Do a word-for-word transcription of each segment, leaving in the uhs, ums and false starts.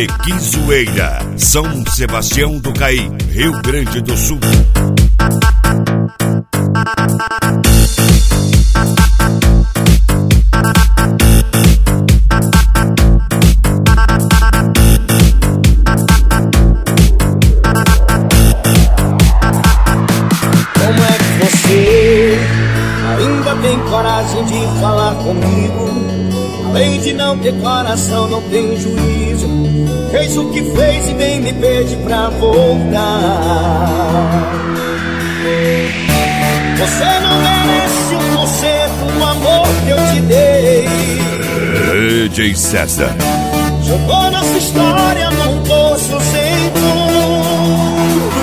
Equizoeira, São Sebastião do Caí, Rio Grande do Sul. Como é que você ainda tem coragem de falar comigo? Além de não ter coração, não tem juízo. Fez o que fez e vem me pedir pra voltar. Você não merece um por cento do amor que eu te dei. D J César Jogou nossa história num poço sem fundo.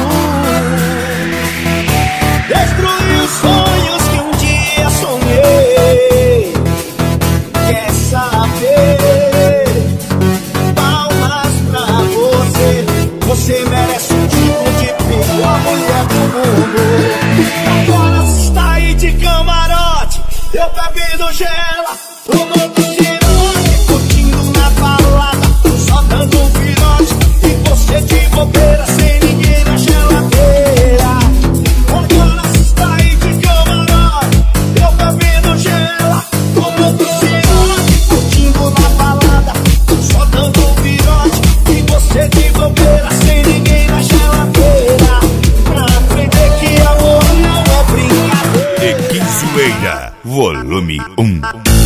Destruiu os sonhos que um dia sonhei. Quer saber? Palmas pra você. Você merece um tipo de pior mulher do mundo. Agora você está aí de camarote, eu bebendo gela, tomando girote, curtindo na balada, só dando um virote. E você de bobeira, sem ninguém na geladeira. Agora você está aí de camarote, eu bebendo gela, tomando girote, curtindo na balada, só dando um virote. E você de bobeira, sem ninguém na geladeira. Pra aprender que amor não é brincadeira. Equizoeira, volume um.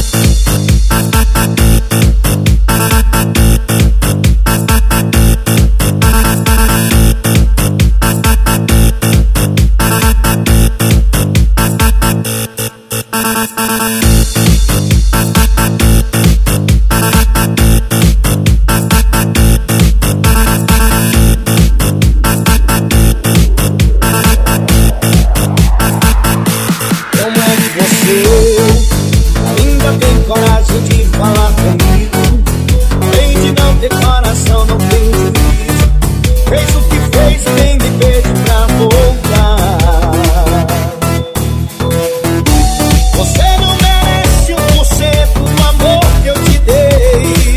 Como é que você ainda tem coragem de falar comigo? Além de não ter coração, não tem juízo. Fez o que fez e vem me pedir pra voltar. Você não merece um por cento do amor que eu te dei.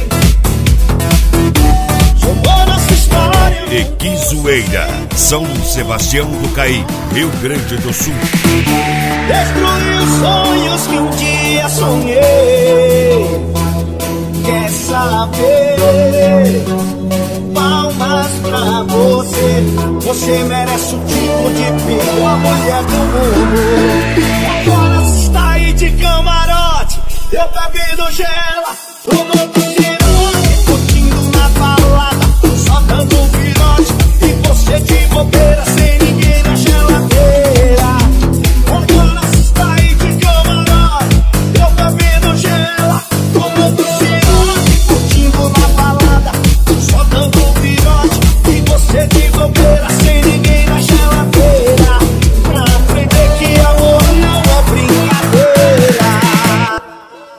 Jogou nossa história. Equizoeira, São Sebastião do Caí, Rio Grande do Sul. Destruiu os sonhos que um dia sonhei. Quer saber? Palmas pra você. Você merece o tipo de pior mulher do mundo. Agora você está aí de camarote, eu bebendo gela, tomando girote, curtindo na balada, só dando um virote. E você de bobeira, sem ninguém na geladeira. Agora você está aí de camarote, eu bebendo gela, tomando girote, curtindo na balada, só dando um virote. E você de bobeira, sem ninguém